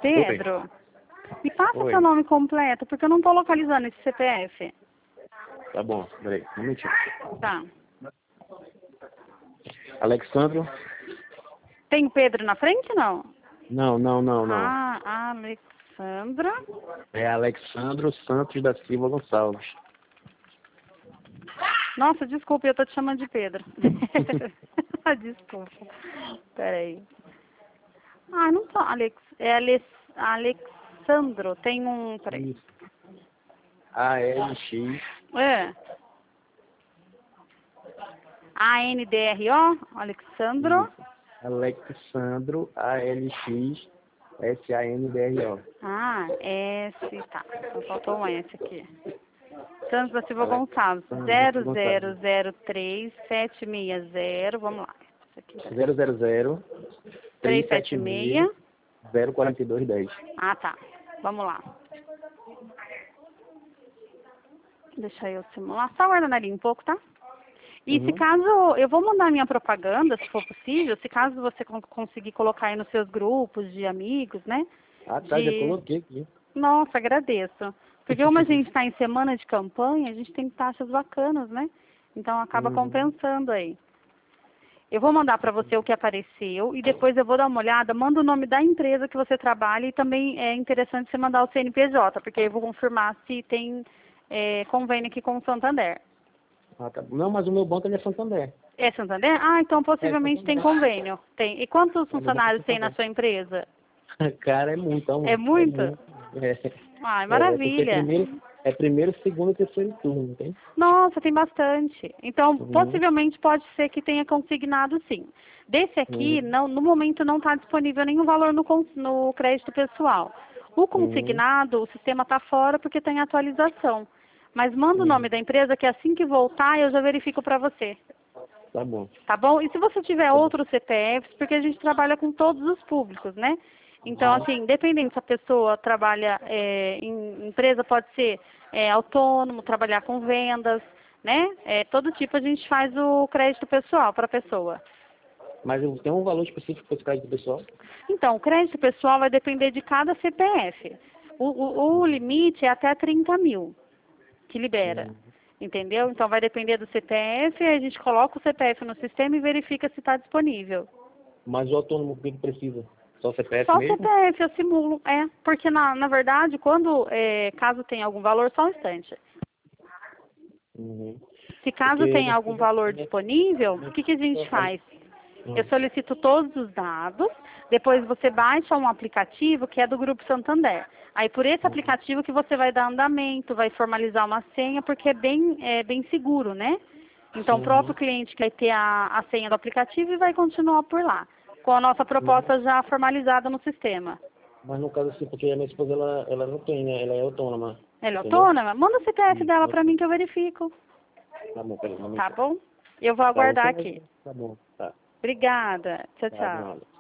Pedro, me passa Oi. seu nome completo, porque eu não tô localizando esse CPF. Tá bom, peraí, um minutinho. Tá. Alexandro? Tem Pedro na frente, não? Não. Ah, Alexandra. É Alexandro Santos da Silva Gonçalves. Nossa, desculpa, eu tô te chamando de Pedro. Desculpa. Peraí. Ah, não tô. Alexandro. Tem um. Peraí. Isso. ALX. É. ANDRO? Alexandro. Isso. Alexandro ALX SANDRO. Ah, S. Tá. Só faltou um S aqui. Santos da Silva Gonçalves. Alexandro Gonçalves. 0003760. Vamos lá. Isso aqui, peraí. 000 376. 04210. Ah, tá. Vamos lá. Deixa eu simular. Só aguarda na linha um pouco, tá? E se caso, eu vou mandar minha propaganda, se for possível, se caso você conseguir colocar aí nos seus grupos de amigos, né? Ah, tá, já coloquei aqui. Nossa, agradeço. Porque como a gente está em semana de campanha, a gente tem taxas bacanas, né? Então acaba compensando aí. Eu vou mandar para você o que apareceu e depois eu vou dar uma olhada, manda o nome da empresa que você trabalha e também é interessante você mandar o CNPJ, porque aí eu vou confirmar se tem convênio aqui com o Santander. Ah, tá. Não, mas o meu banco é Santander. É Santander? Ah, então possivelmente tem Santander. convênio. Tem. E quantos É, meu banco é funcionários tem na Santander. sua empresa? Cara, é muito, É amor. É muito? muito. Ai, Porque maravilha. primeiro, segundo e terceiro turno, tem? Nossa, tem bastante. Então, Uhum. possivelmente pode ser que tenha consignado sim. Desse aqui, Uhum. não, no momento não está disponível nenhum valor no crédito pessoal. O Uhum. consignado, o sistema está fora porque tem atualização. Mas manda o nome Uhum. da empresa que assim que voltar eu já verifico para você. Tá bom. Tá bom? E se você tiver Tá bom. outros CPFs, porque a gente trabalha com todos os públicos, né? Então, assim, dependendo se a pessoa trabalha em empresa, pode ser autônomo, trabalhar com vendas, né? Todo tipo a gente faz o crédito pessoal para a pessoa. Mas eu tenho um valor específico para esse crédito pessoal? Então, o crédito pessoal vai depender de cada CPF. O limite é até 30 mil que libera. Uhum. Entendeu? Então, vai depender do CPF, a gente coloca o CPF no sistema e verifica se está disponível. Mas o autônomo, o que precisa? Só o CPF Só o mesmo? CPF eu simulo, porque na verdade, quando, caso tenha algum valor, só um instante. Uhum. Se caso Porque tenha algum valor disponível, o que a gente faz? Eu solicito todos os dados, depois você baixa um aplicativo que é do Grupo Santander. Aí por esse aplicativo que você vai dar andamento, vai formalizar uma senha, porque é bem seguro, né? Então o próprio cliente vai ter a senha do aplicativo e vai continuar por lá, com a nossa proposta já formalizada no sistema. Mas no caso assim, porque a minha esposa ela não tem, né? Ela é autônoma. Ela é Entendeu? autônoma? Manda o CPF dela para mim que eu verifico. Tá bom, peraí, um Tá minutinho. bom? Eu vou Tá, aguardar você aqui. mesmo? Tá bom, tá. Obrigada. Tchau, Tá, de tchau. nada.